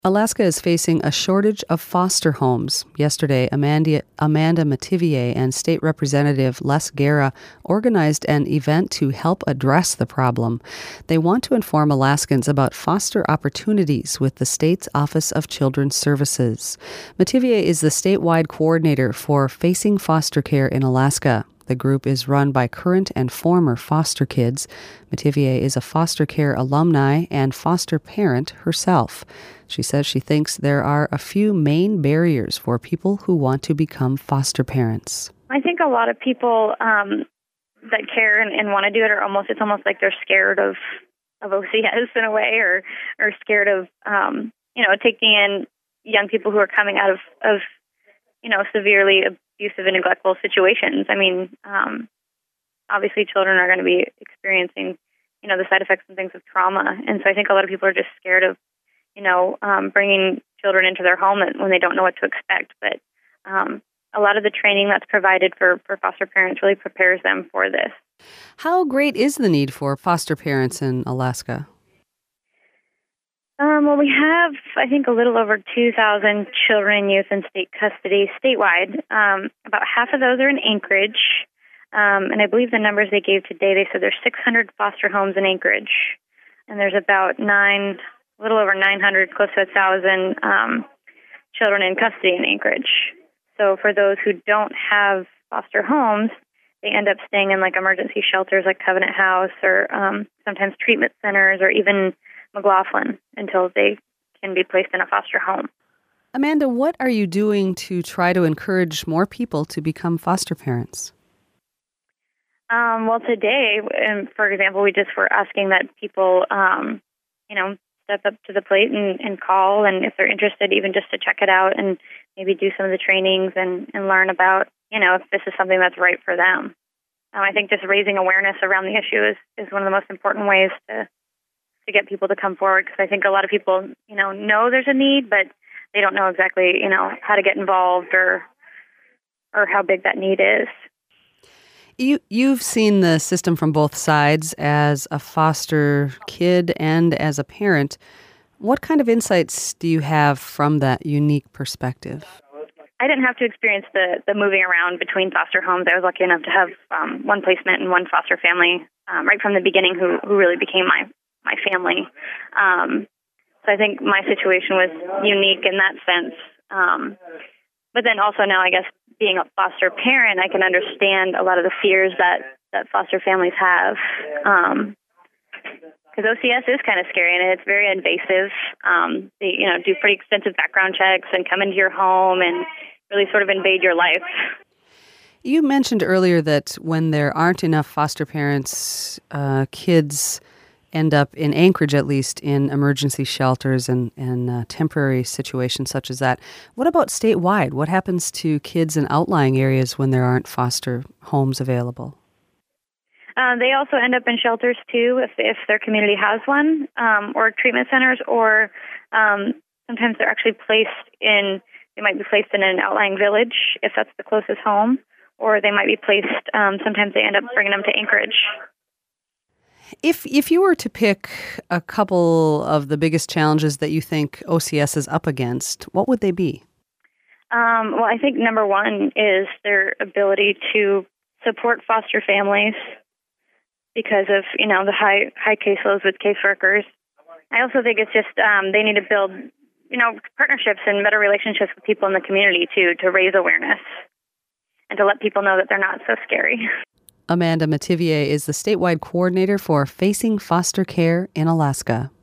Alaska is facing a shortage of foster homes. Yesterday, Amanda Metivier and State Representative Les Guerra organized an event to help address the problem. They want to inform Alaskans about foster opportunities with the state's Office of Children's Services. Metivier is the statewide coordinator for Facing Foster Care in Alaska. The group is run by current and former foster kids. Metivier is a foster care alumni and foster parent herself. She says she thinks there are a few main barriers for people who want to become foster parents. I think a lot of people that care and want to do it it's almost like they're scared of OCS in a way, or scared of taking in young people who are coming out of severely abusive and neglectful situations. I mean, obviously children are going to be experiencing, the side effects and things of trauma. And so I think a lot of people are just scared of, bringing children into their home when they don't know what to expect. But a lot of the training that's provided for foster parents really prepares them for this. How great is the need for foster parents in Alaska? Well, we have, I think, a little over 2,000 children and youth in state custody statewide. About half of those are in Anchorage. And I believe the numbers they gave today, they said there's 600 foster homes in Anchorage. And there's about a little over 900, close to 1,000 children in custody in Anchorage. So for those who don't have foster homes, they end up staying in like emergency shelters like Covenant House, or sometimes treatment centers, or even McLaughlin, until they can be placed in a foster home. Amanda, what are you doing to try to encourage more people to become foster parents? Well, today, for example, we just were asking that people, step up to the plate and call, and if they're interested, even just to check it out and maybe do some of the trainings and learn about, if this is something that's right for them. I think just raising awareness around the issue is one of the most important ways to get people to come forward, because I think a lot of people, know there's a need, but they don't know exactly, how to get involved or how big that need is. You've seen the system from both sides as a foster kid and as a parent. What kind of insights do you have from that unique perspective? I didn't have to experience the moving around between foster homes. I was lucky enough to have one placement and one foster family right from the beginning who really became my family. So I think my situation was unique in that sense. But then also now, I guess, being a foster parent, I can understand a lot of the fears that foster families have. Because OCS is kind of scary, and it's very invasive. They, do pretty extensive background checks and come into your home and really sort of invade your life. You mentioned earlier that when there aren't enough foster parents, kids end up in Anchorage, at least, in emergency shelters and temporary situations such as that. What about statewide? What happens to kids in outlying areas when there aren't foster homes available? They also end up in shelters, too, if their community has one, or treatment centers, or sometimes they're actually they might be placed in an outlying village, if that's the closest home, or they might be placed, sometimes they end up bringing them to Anchorage. If you were to pick a couple of the biggest challenges that you think OCS is up against, what would they be? Well, I think number one is their ability to support foster families because of, the high caseloads with caseworkers. I also think it's just they need to build, partnerships and better relationships with people in the community, too, to raise awareness and to let people know that they're not so scary. Amanda Metivier is the statewide coordinator for Facing Foster Care in Alaska.